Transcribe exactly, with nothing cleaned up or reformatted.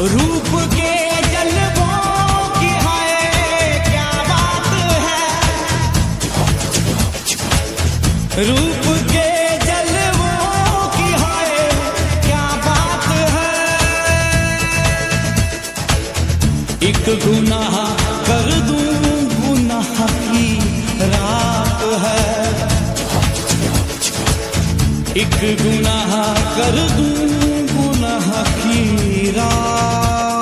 रूप के जलवों की हाय क्या बात है, रूप के जलवों की हाय क्या बात है। एक गुनाह कर दूं गुनाह की रात है, एक गुनाह कर दूं गुनाह की रात।